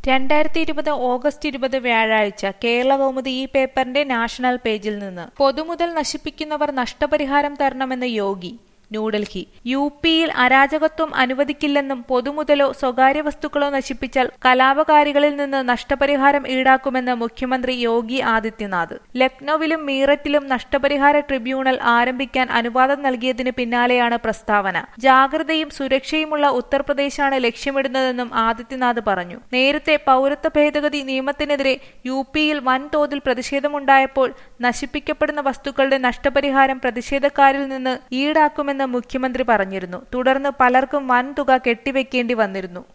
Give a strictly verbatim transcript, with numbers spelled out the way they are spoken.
രണ്ടായിരത്തി ഇരുപത് ഓഗസ്റ്റ് ഇരുപത് വ്യാഴാഴ്ച കേരളകൗമുദി ഈ പേപ്പറിന്റെ നാഷണൽ പേജിൽ നിന്ന് പൊതുമുതൽ നശിപ്പിക്കുന്നവർ നഷ്ടപരിഹാരം തരണമെന്ന് യോഗി. ന്യൂഡൽഹി. യു പിയിൽ അരാജകത്വം അനുവദിക്കില്ലെന്നും പൊതുമുതലോ സ്വകാര്യ വസ്തുക്കളോ നശിപ്പിച്ചാൽ കലാപകാരികളിൽ നിന്ന് നഷ്ടപരിഹാരം ഈടാക്കുമെന്ന് മുഖ്യമന്ത്രി യോഗി ആദിത്യനാഥ്. ലക്നൌവിലും മീററ്റിലും നഷ്ടപരിഹാര ട്രിബ്യൂണൽ ആരംഭിക്കാൻ അനുവാദം നൽകിയതിന് പിന്നാലെയാണ് പ്രസ്താവന. ജാഗ്രതയും സുരക്ഷയുമുള്ള ഉത്തർപ്രദേശാണ് ലക്ഷ്യമിടുന്നതെന്നും ആദിത്യനാഥ് പറഞ്ഞു. നേരത്തെ പൗരത്വ ഭേദഗതി നിയമത്തിനെതിരെ യു പിയിൽ വൻതോതിൽ പ്രതിഷേധമുണ്ടായപ്പോൾ നശിപ്പിക്കപ്പെടുന്ന വസ്തുക്കളുടെ നഷ്ടപരിഹാരം പ്രതിഷേധക്കാരിൽ നിന്ന് ഈടാക്കുമെന്ന് മുഖ്യമന്ത്രി പറഞ്ഞിരുന്നു. തുടർന്ന് പലർക്കും വൻതുക കെട്ടിവെക്കേണ്ടി വന്നിരുന്നു.